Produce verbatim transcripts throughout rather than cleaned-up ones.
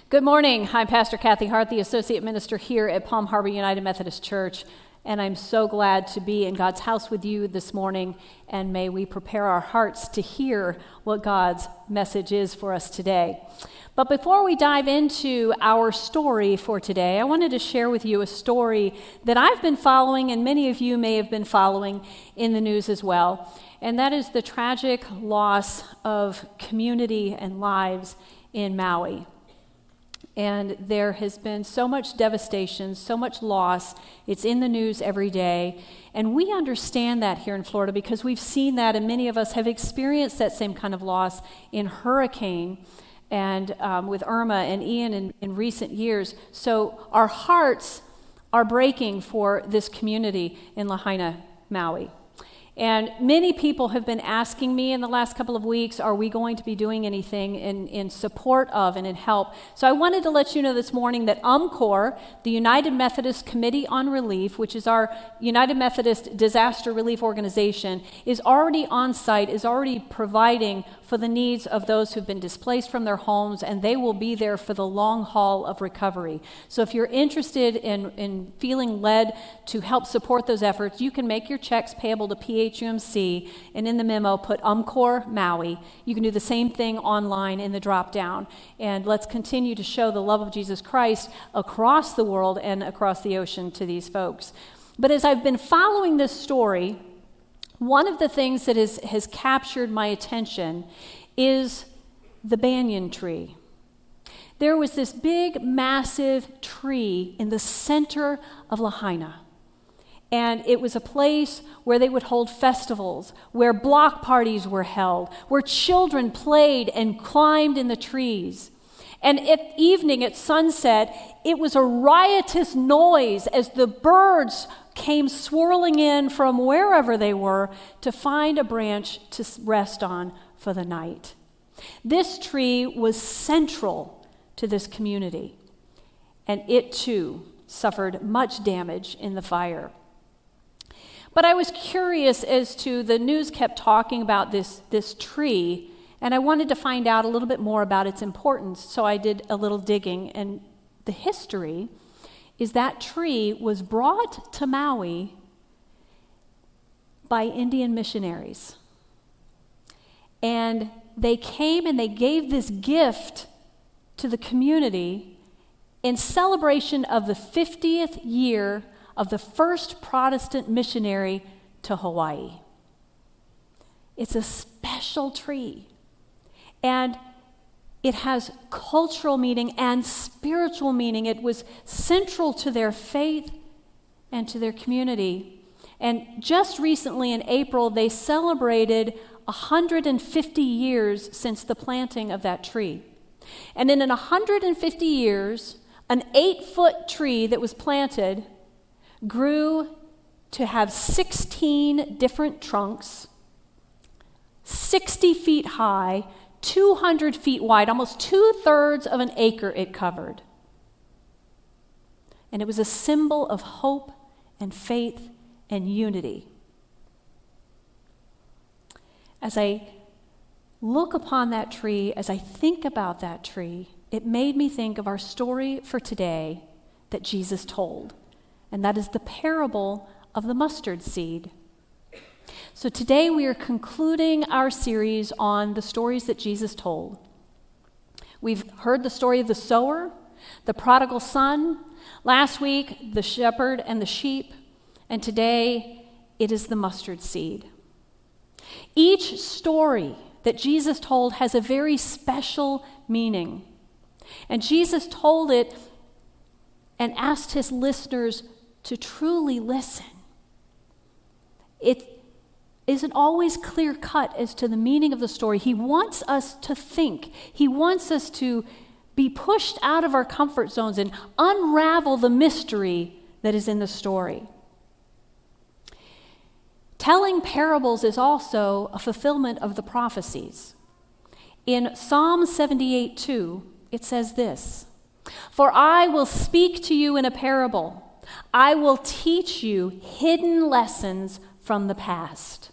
Good morning. I'm Pastor Kathy Hart, the Associate Minister here at Palm Harbor United Methodist Church, and I'm so glad to be in God's house with you this morning, and may we prepare our hearts to hear what God's message is for us today. But before we dive into our story for today, I wanted to share with you a story that I've been following, and many of you may have been following in the news as well, and that is the tragic loss of community and lives in Maui. And there has been so much devastation, so much loss. It's in the news every day. And we understand that here in Florida because we've seen that, and many of us have experienced that same kind of loss in hurricane and um, with Irma and Ian in, in recent years. So our hearts are breaking for this community in Lahaina, Maui. And many people have been asking me in the last couple of weeks, are we going to be doing anything in, in support of and in help? So I wanted to let you know this morning that UMCOR, the United Methodist Committee on Relief, which is our United Methodist Disaster Relief Organization, is already on site, is already providing for the needs of those who've been displaced from their homes, and they will be there for the long haul of recovery. So if you're interested in, in feeling led to help support those efforts, you can make your checks payable to P H U M C, and in the memo put UMCOR Maui. You can do the same thing online in the drop-down. And let's continue to show the love of Jesus Christ across the world and across the ocean to these folks. But as I've been following this story, one of the things that is, has captured my attention is the banyan tree. There was this big, massive tree in the center of Lahaina. And it was a place where they would hold festivals, where block parties were held, where children played and climbed in the trees. And at evening, at sunset, it was a riotous noise as the birds came swirling in from wherever they were to find a branch to rest on for the night. This tree was central to this community, and it too suffered much damage in the fire. But I was curious as to, the news kept talking about this, this tree, and I wanted to find out a little bit more about its importance, so I did a little digging. And the history is that tree was brought to Maui by Indian missionaries. And they came and they gave this gift to the community in celebration of the fiftieth year of the first Protestant missionary to Hawaii. It's a special tree, and it has cultural meaning and spiritual meaning. It was central to their faith and to their community. And just recently in April, they celebrated one hundred fifty years since the planting of that tree. And in one hundred fifty years, an eight-foot tree that was planted grew to have sixteen different trunks, sixty feet high, two hundred feet wide, almost two-thirds of an acre it covered. And it was a symbol of hope and faith and unity. As I look upon that tree, as I think about that tree, it made me think of our story for today that Jesus told. And that is the parable of the mustard seed. So today we are concluding our series on the stories that Jesus told. We've heard the story of the sower, the prodigal son, last week the shepherd and the sheep, and today it is the mustard seed. Each story that Jesus told has a very special meaning. And Jesus told it and asked his listeners to truly listen. It isn't always clear-cut as to the meaning of the story. He wants us to think. He wants us to be pushed out of our comfort zones and unravel the mystery that is in the story. Telling parables is also a fulfillment of the prophecies. In Psalm seventy-eight two, it says this, "For I will speak to you in a parable. I will teach you hidden lessons from the past."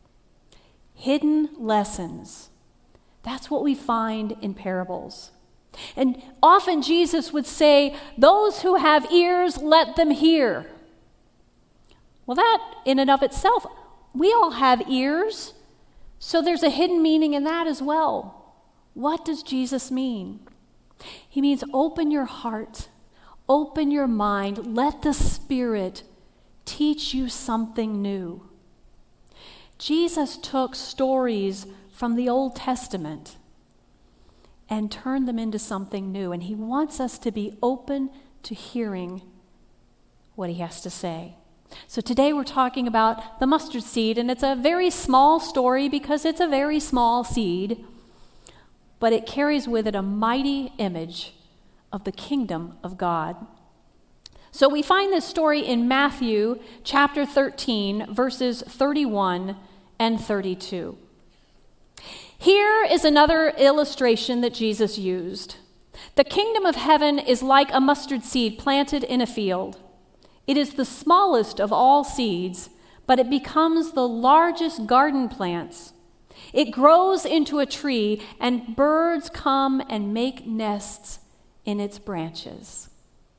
Hidden lessons. That's what we find in parables. And often Jesus would say, "Those who have ears, let them hear." Well, that in and of itself, we all have ears, so there's a hidden meaning in that as well. What does Jesus mean? He means open your heart, open your mind, let the Spirit teach you something new. Jesus took stories from the Old Testament and turned them into something new, and he wants us to be open to hearing what he has to say. So today we're talking about the mustard seed, and it's a very small story because it's a very small seed, but it carries with it a mighty image of the kingdom of God. So we find this story in Matthew chapter thirteen, verses thirty-one and thirty-two. Here is another illustration that Jesus used. The kingdom of heaven is like a mustard seed planted in a field. It is the smallest of all seeds, but it becomes the largest garden plants. It grows into a tree, and birds come and make nests in its branches.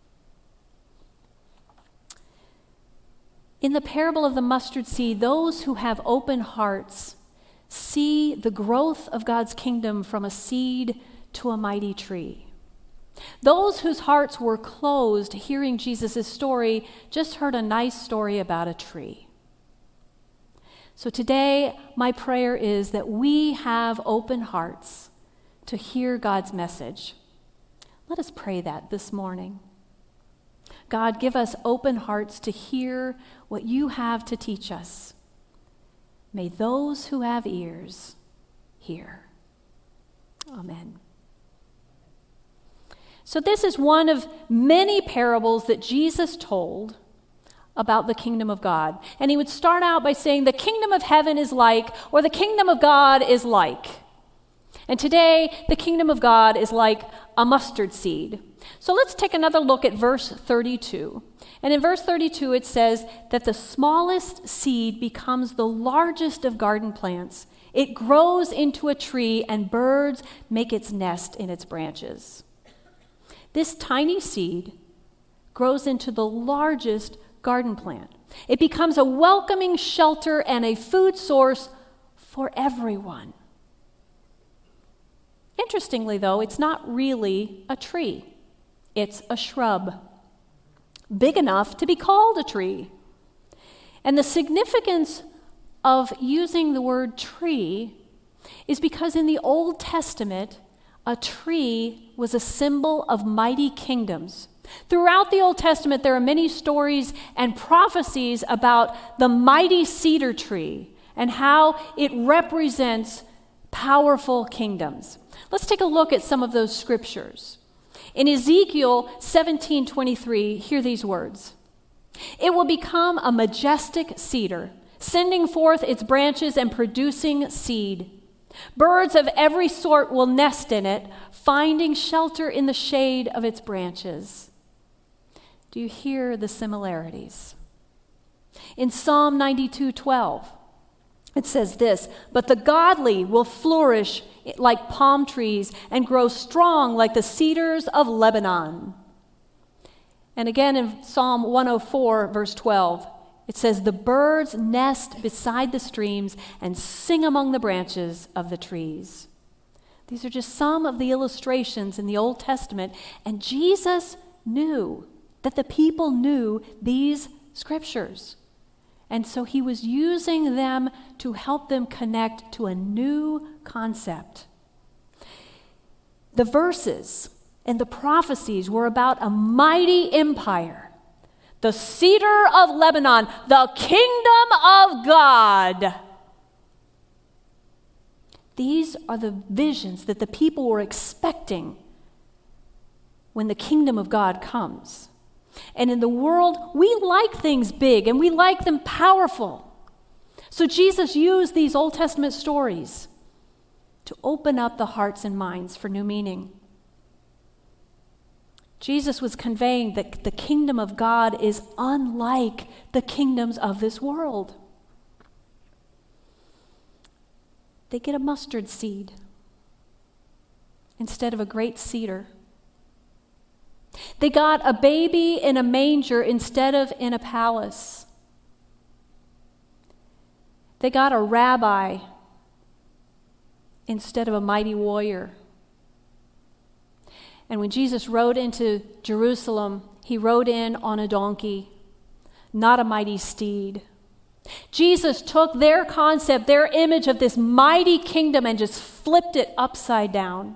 In the parable of the mustard seed, those who have open hearts see the growth of God's kingdom from a seed to a mighty tree. Those whose hearts were closed hearing Jesus' story just heard a nice story about a tree. So today, my prayer is that we have open hearts to hear God's message. Let us pray that this morning. God, give us open hearts to hear what you have to teach us. May those who have ears hear. Amen. So this is one of many parables that Jesus told about the kingdom of God. And he would start out by saying, the kingdom of heaven is like, or the kingdom of God is like. And today, the kingdom of God is like a mustard seed. So let's take another look at verse thirty-two. And in verse thirty-two, it says that the smallest seed becomes the largest of garden plants. It grows into a tree, and birds make its nest in its branches. This tiny seed grows into the largest garden plant. It becomes a welcoming shelter and a food source for everyone. Interestingly, though, it's not really a tree. It's a shrub, big enough to be called a tree. And the significance of using the word tree is because in the Old Testament, a tree was a symbol of mighty kingdoms. Throughout the Old Testament, there are many stories and prophecies about the mighty cedar tree and how it represents powerful kingdoms. Let's take a look at some of those scriptures. In Ezekiel seventeen twenty-three, hear these words. It will become a majestic cedar, sending forth its branches and producing seed. Birds of every sort will nest in it, finding shelter in the shade of its branches. Do you hear the similarities? In Psalm ninety-two twelve, it says this, but the godly will flourish like palm trees and grow strong like the cedars of Lebanon. And again in Psalm one oh four, verse twelve, it says, the birds nest beside the streams and sing among the branches of the trees. These are just some of the illustrations in the Old Testament, and Jesus knew that the people knew these scriptures. And so he was using them to help them connect to a new concept. The verses and the prophecies were about a mighty empire, the cedar of Lebanon, the kingdom of God. These are the visions that the people were expecting when the kingdom of God comes. And in the world, we like things big and we like them powerful. So Jesus used these Old Testament stories to open up the hearts and minds for new meaning. Jesus was conveying that the kingdom of God is unlike the kingdoms of this world. They get a mustard seed instead of a great cedar. They got a baby in a manger instead of in a palace. They got a rabbi instead of a mighty warrior. And when Jesus rode into Jerusalem, he rode in on a donkey, not a mighty steed. Jesus took their concept, their image of this mighty kingdom, and just flipped it upside down.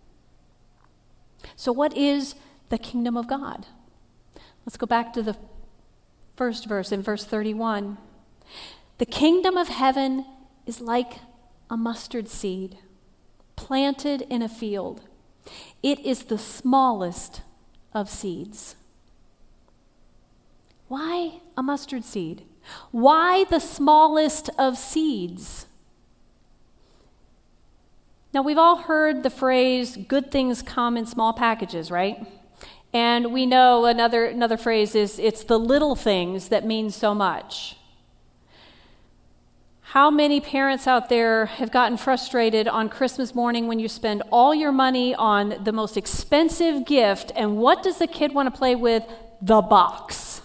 So what is the kingdom of God? Let's go back to the first verse in verse thirty-one. The kingdom of heaven is like a mustard seed planted in a field. It is the smallest of seeds. Why a mustard seed? Why the smallest of seeds? Now, we've all heard the phrase, good things come in small packages, right? And we know another, another phrase is, it's the little things that mean so much. How many parents out there have gotten frustrated on Christmas morning when you spend all your money on the most expensive gift, and what does the kid want to play with? The box.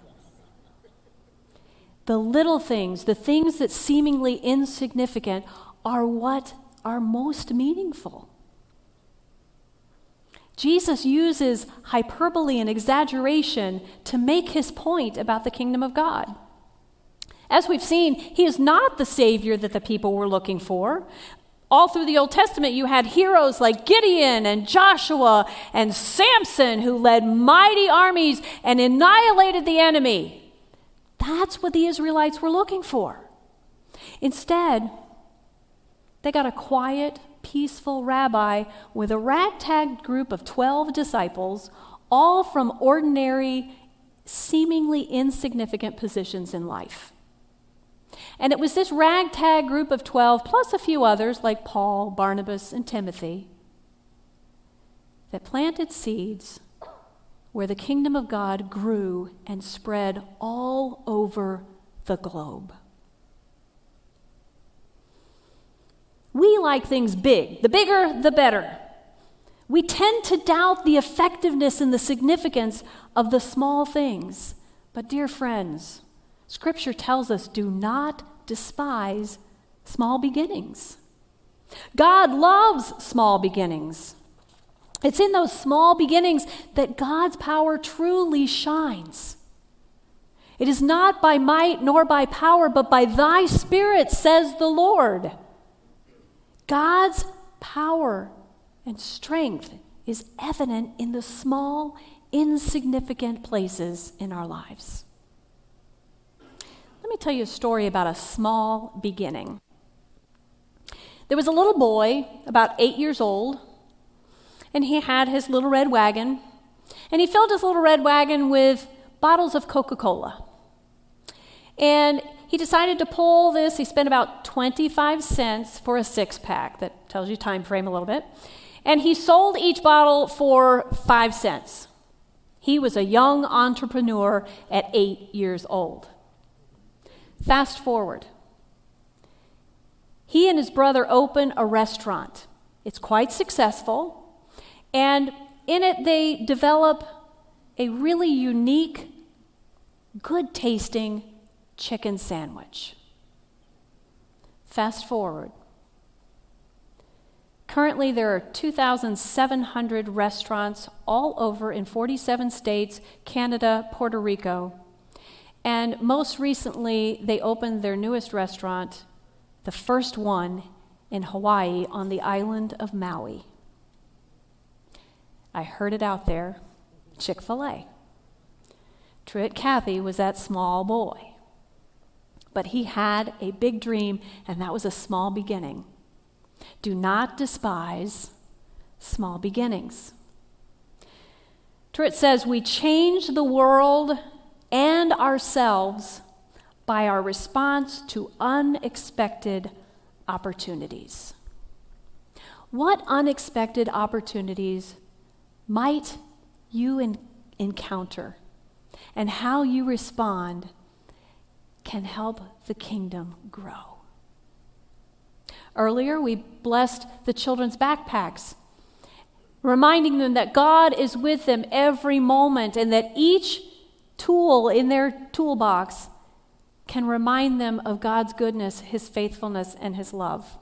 The little things, the things that seemingly insignificant, are what are most meaningful. Jesus uses hyperbole and exaggeration to make his point about the kingdom of God. As we've seen, he is not the Savior that the people were looking for. All through the Old Testament, you had heroes like Gideon and Joshua and Samson who led mighty armies and annihilated the enemy. That's what the Israelites were looking for. Instead, they got a quiet, peaceful rabbi with a ragtag group of twelve disciples, all from ordinary, seemingly insignificant positions in life. And it was this ragtag group of twelve, plus a few others like Paul, Barnabas, and Timothy, that planted seeds where the kingdom of God grew and spread all over the globe. We like things big. The bigger, the better. We tend to doubt the effectiveness and the significance of the small things. But dear friends, Scripture tells us, do not despise small beginnings. God loves small beginnings. It's in those small beginnings that God's power truly shines. It is not by might nor by power, but by thy Spirit, says the Lord. God's power and strength is evident in the small, insignificant places in our lives. Let me tell you a story about a small beginning. There was a little boy, about eight years old, and he had his little red wagon, and he filled his little red wagon with bottles of Coca-Cola. And he decided to pull this. He spent about twenty-five cents for a six-pack. That tells you time frame a little bit. And he sold each bottle for five cents. He was a young entrepreneur at eight years old. Fast forward. He and his brother open a restaurant. It's quite successful. And in it, they develop a really unique, good-tasting chicken sandwich. Fast forward. Currently, there are two thousand seven hundred restaurants all over in forty-seven states, Canada, Puerto Rico. And most recently, they opened their newest restaurant, the first one in Hawaii on the island of Maui. I heard it out there, Chick-fil-A. Truett Cathy was that small boy. But he had a big dream, and that was a small beginning. Do not despise small beginnings. Truett says, we change the world and ourselves by our response to unexpected opportunities. What unexpected opportunities might you in- encounter, and how you respond can help the kingdom grow? Earlier, we blessed the children's backpacks. reminding them that God is with them every moment and that each tool in their toolbox can remind them of God's goodness, his faithfulness, and his love.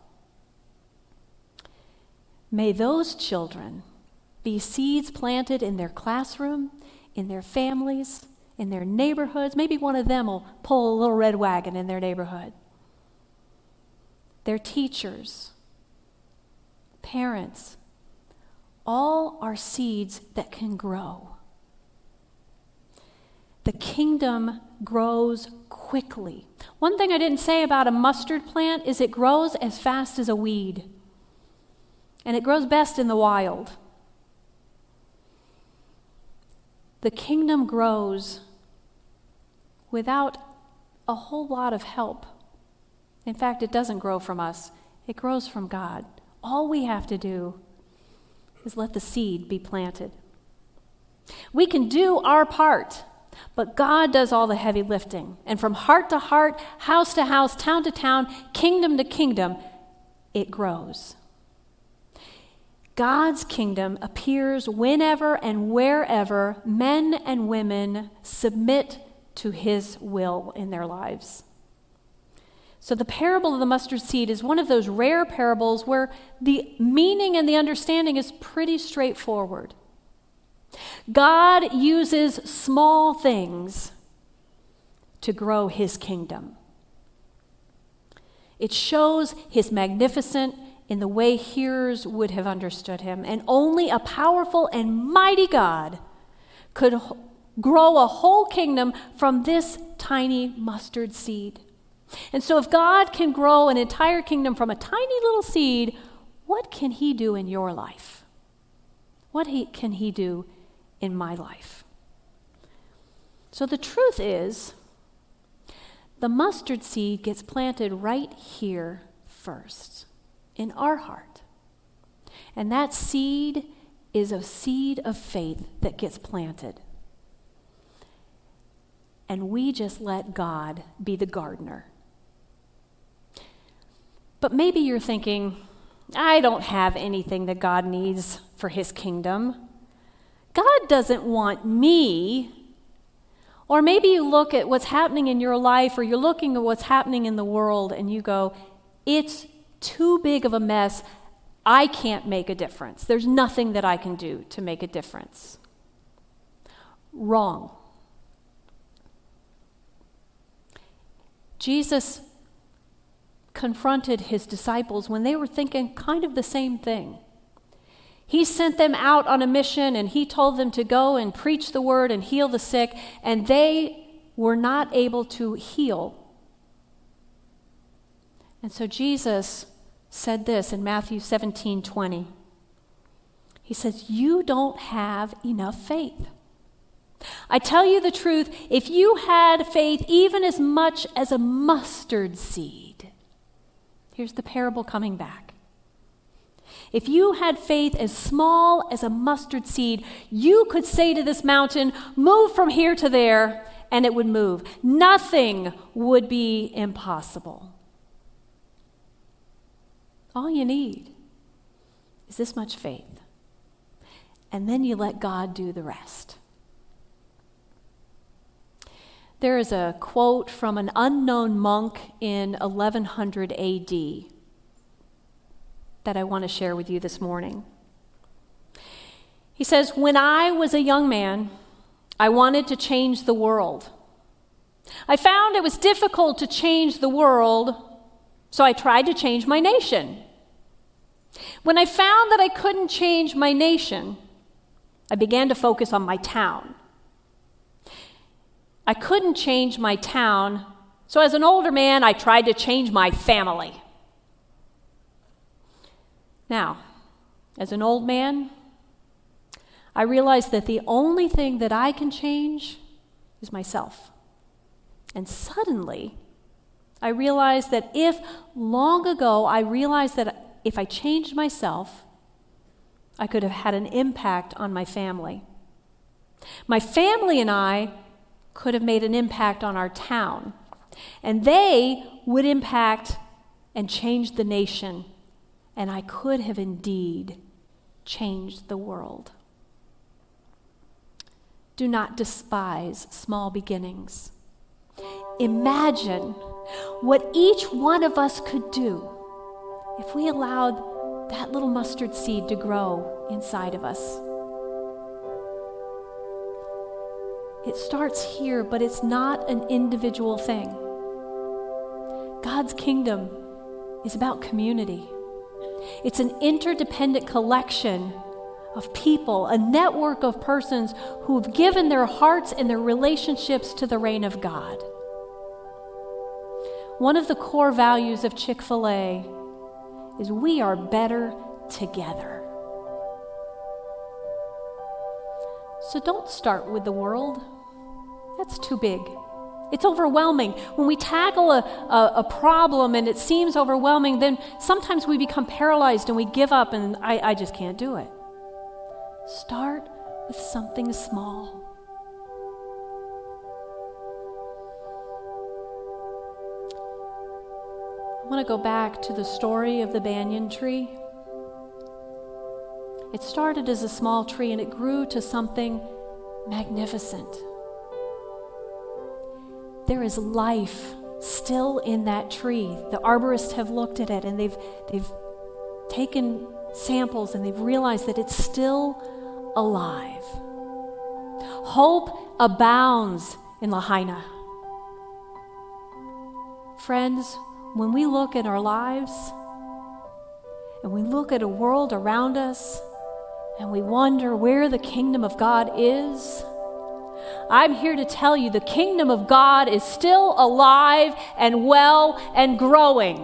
May those children be seeds planted in their classroom, in their families, in their neighborhoods. Maybe one of them will pull a little red wagon in their neighborhood. Their teachers, parents, all are seeds that can grow. The kingdom grows quickly. One thing I didn't say about a mustard plant is it grows as fast as a weed. And it grows best in the wild. The kingdom grows without a whole lot of help. In fact, it doesn't grow from us. It grows from God. All we have to do is let the seed be planted. We can do our part, but God does all the heavy lifting. And from heart to heart, house to house, town to town, kingdom to kingdom, it grows. God's kingdom appears whenever and wherever men and women submit to his will in their lives. So the parable of the mustard seed is one of those rare parables where the meaning and the understanding is pretty straightforward. God uses small things to grow his kingdom. It shows his magnificent in the way hearers would have understood him, and only a powerful and mighty God could h- grow a whole kingdom from this tiny mustard seed. And so if God can grow an entire kingdom from a tiny little seed, what can he do in your life? What he, can he do in my life? So the truth is, the mustard seed gets planted right here first, in our heart. And that seed is a seed of faith that gets planted. And we just let God be the gardener. But maybe you're thinking, I don't have anything that God needs for his kingdom. God doesn't want me. Or maybe you look at what's happening in your life, or you're looking at what's happening in the world, and you go, it's too big of a mess. I can't make a difference. There's nothing that I can do to make a difference. Wrong. Jesus confronted his disciples when they were thinking kind of the same thing. He sent them out on a mission, and he told them to go and preach the word and heal the sick, and they were not able to heal. And so Jesus said this in Matthew seventeen twenty. He says, you don't have enough faith. I tell you the truth, if you had faith even as much as a mustard seed, here's the parable coming back. If you had faith as small as a mustard seed, you could say to this mountain, move from here to there, and it would move. Nothing would be impossible. All you need is this much faith. And then you let God do the rest. There is a quote from an unknown monk in eleven hundred A D that I want to share with you this morning. He says, when I was a young man, I wanted to change the world. I found it was difficult to change the world, so I tried to change my nation. When I found that I couldn't change my nation, I began to focus on my town. I couldn't change my town, so as an older man, I tried to change my family. Now, as an old man, I realized that the only thing that I can change is myself. And suddenly, I realized that if long ago I realized that if I changed myself, I could have had an impact on my family. My family and I could have made an impact on our town, and they would impact and change the nation, and I could have indeed change the world. Do not despise small beginnings. Imagine what each one of us could do if we allowed that little mustard seed to grow inside of us. It starts here, but it's not an individual thing. God's kingdom is about community. It's an interdependent collection of people, a network of persons who have given their hearts and their relationships to the reign of God. One of the core values of Chick-fil-A is we are better together. So don't start with the world. That's too big. It's overwhelming. When we tackle a, a, a problem and it seems overwhelming, then sometimes we become paralyzed and we give up and I, I just can't do it. Start with something small. I want to go back to the story of the banyan tree. It started as a small tree and it grew to something magnificent. There is life still in that tree. The arborists have looked at it and they've they've taken samples and they've realized that it's still alive. Hope abounds in Lahaina. Friends, when we look at our lives and we look at a world around us and we wonder where the kingdom of God is, I'm here to tell you the kingdom of God is still alive and well and growing.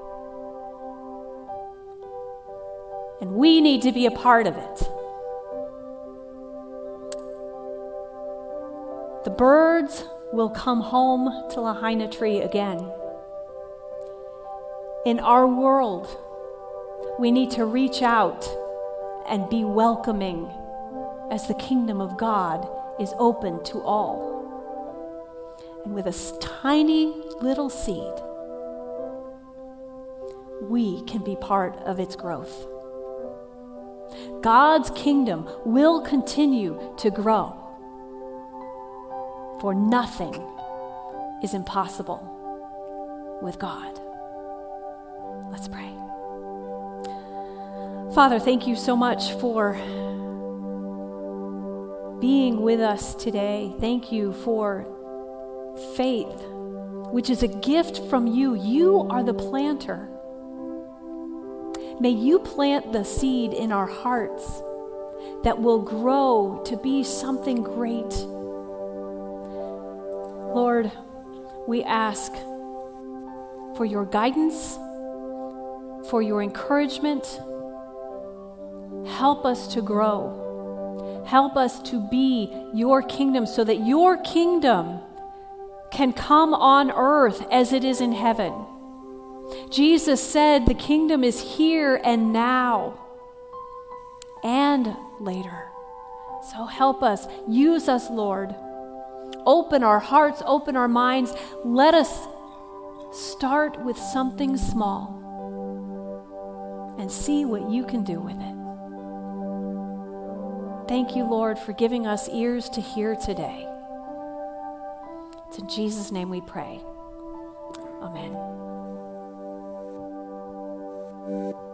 And we need to be a part of it. The birds will come home to Lahaina Tree again. In our world, we need to reach out and be welcoming as the kingdom of God is open to all. And with a tiny little seed, we can be part of its growth. God's kingdom will continue to grow, for nothing is impossible with God. Let's pray. Father, thank you so much for being with us today. Thank you for faith, which is a gift from you. You are the planter. May you plant the seed in our hearts that will grow to be something great. Lord, we ask for your guidance, for your encouragement. Help us to grow. Help us to be your kingdom so that your kingdom can come on earth as it is in heaven. Jesus said the kingdom is here and now and later. So help us. Use us, Lord. Open our hearts, open our minds. Let us start with something small and see what you can do with it. Thank you, Lord, for giving us ears to hear today. It's in Jesus' name we pray. Amen.